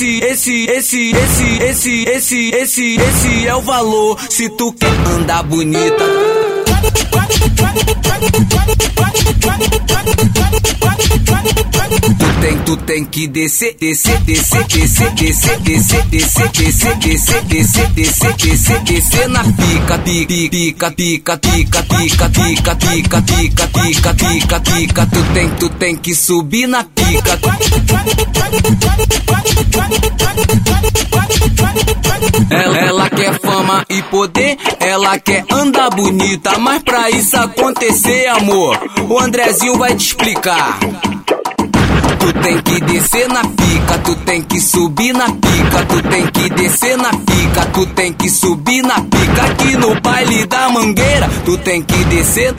Esse é o valor. Se tu quer andar bonita, tu tem que descer na pica, tu tem que subir na pica. Ela quer fama e poder, ela quer andar bonita, mas pra isso acontecer, amor, o Andrezinho vai te explicar. Tu tem que descer na pica, tu tem que subir na pica, tu tem que descer na pica, tu tem que subir na pica. Aqui no baile da Mangueira, tu tem que descer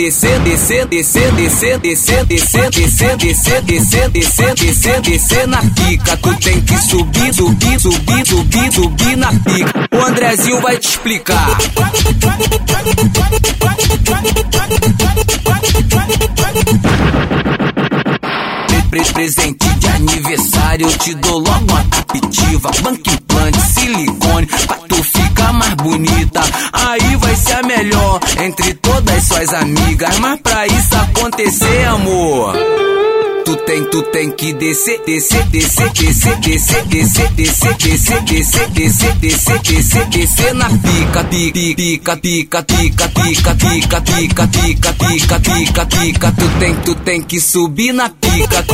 na pica, tu tem que subir na pica. O Andrezinho vai te explicar. Presente de aniversário, eu te dou logo uma captiva, banco implante, silicone, pra tu ficar mais bonita. Aí vai ser a melhor entre todas suas amigas, mas pra isso acontecer, amor, tu tem que descer na pica, tu tem que subir na pica.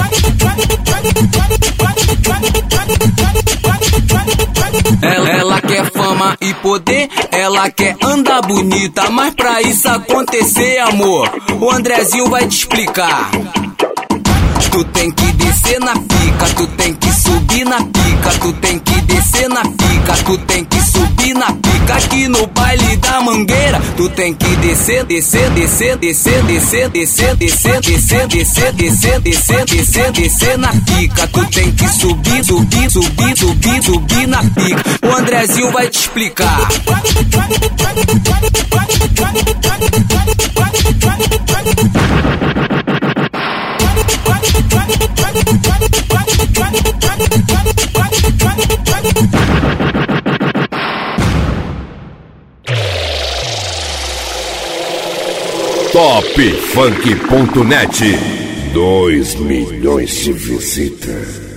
Ela quer fama e poder, ela quer andar bonita, mas pra isso acontecer, amor, o Andrezinho vai te explicar. Tu tem que descer na pica, tu tem que subir na pica, tu tem que descer na pica, tu tem que subir na pica. Aqui no baile da Mangueira, tu tem que descer na pica, tu tem que subir na pica. O Andrezinho vai te explicar. Topfunk.net, 2 milhões de visitas.